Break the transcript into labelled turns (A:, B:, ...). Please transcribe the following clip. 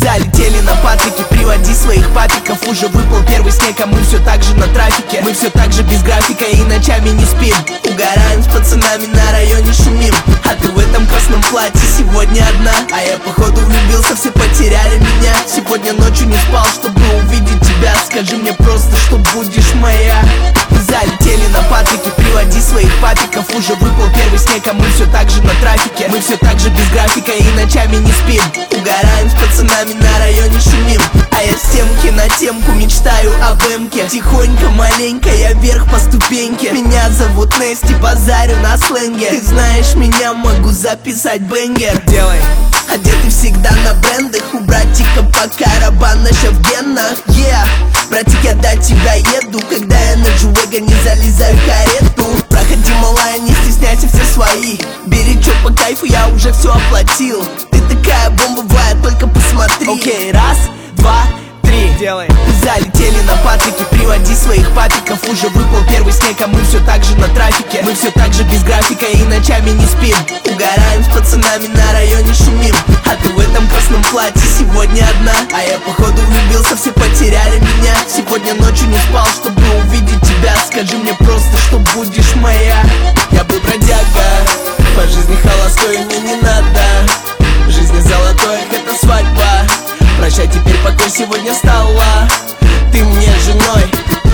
A: Залетели на Патрики, приводи своих папиков. Уже выпал первый снег, а мы все так же на трафике. Мы все так же без графика и ночами не спим. Угораем с пацанами, на районе шумим. А ты в этом красном платье сегодня одна. А я походу влюбился, все потеряли меня. Сегодня ночью не спал, чтобы увидеть тебя. Скажи мне просто, что будешь моя. Залетели на Патрики, приводи своих папиков. Уже выпал первый снег, а мы все так же на трафике. Мы все так же без графика и ночами не спим. Угораем с пацанами, на районе шумим. А я с темки на темку мечтаю об эмке. Тихонько, маленько, я вверх по ступеньке. Меня зовут Нести, базарю на сленге. Ты знаешь меня, могу записать бенгер.
B: Делай.
A: Одеты всегда на брендах. У братика по карабан наша в генах. Yeah. Братик, я до тебя еду. Когда я на Джуэго не залезаю в карету. Проходи, малая, не стесняйся, все свои. Бери чё по кайфу, я уже все оплатил. Ты такая бомбовая, только посмотри. Окей, раз, два, три.
B: Делай.
A: Залетели на Патрики, приводи своих папиков. Уже выпал первый снег, а мы все так же на трафике. Мы все так же без графика и ночами не спим. Угораем с пацанами, на районе шумим. А ты в этом красном платье сегодня одна. А я походу влюбился, все потеряли меня. Сегодня ночью не спал, чтобы увидеть тебя. Скажи мне просто, что будешь моя. Я был бродяга, по жизни холостой, мне не надо. В жизни золотой, это свадьба. Прощай, теперь покой, сегодня стала ты мне женой.